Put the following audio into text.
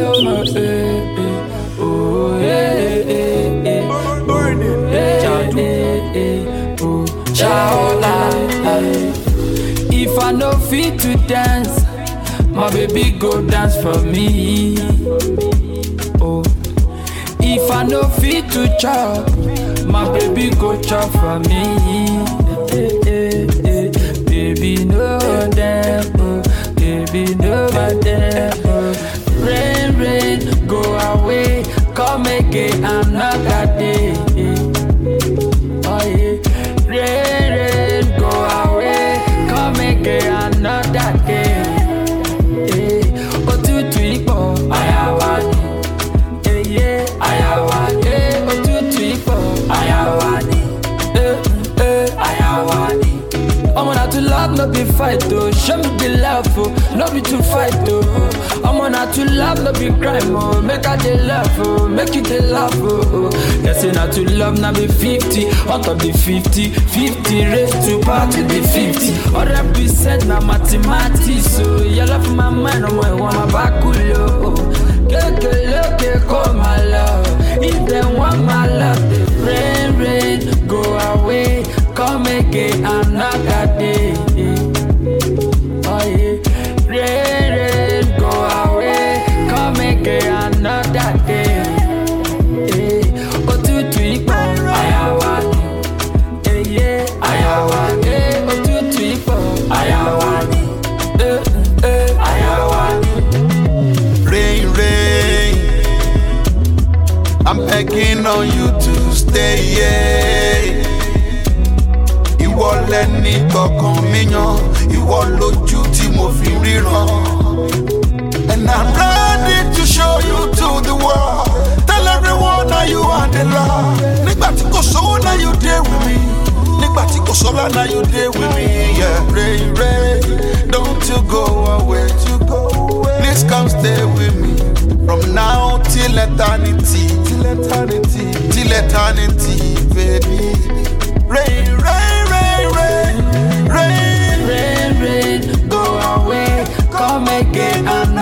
Oh, if I no fit to dance, my baby go dance for me. Oh, if I no fit to chop, my baby go chop for me. Baby no damn, baby no damn. Rain, rain, go away, come again another day. Oh yeah, rain, rain, go away, come again another day. Otutu ipo, ayawani. Yeah, ayawani. Otutu ipo, ayawani. Ayawani. I'm on to love, no be fight, oh. Show me the love, oh. No be to fight, oh. I'm on to love, no be crime, oh. Make her the love, oh. Make you the love, oh. They say not to love, now be 50. Out of the 50, 50 raised to part to the 50. 100% now mathematics, so you love my mind, oh. I want my back, oh. Get call my love. If they want my love, they rain, go away. Come again another day. Oh yeah, rain, go away. Come again another day. Otutu ipo, ayawani. Yeah, ayawani. Otutu ipo, ayawani. Ayawani. Rain, rain, I'm begging on you to stay, yeah. Ìwọ lẹni tọkàn mi yàn, ìwọ lójú tí mo fi ríran. And I'm ready to show you to the world. Tell everyone how you are the love. Nígbà tí kò sówó now you there with me. Nígbà tí kò sọ́lá now you there with me. Yeah, rain, rain, don't you go away. Please come stay with me. From now till eternity, till eternity, baby. Rain, rain, rain, rain, rain, rain, go away, come again.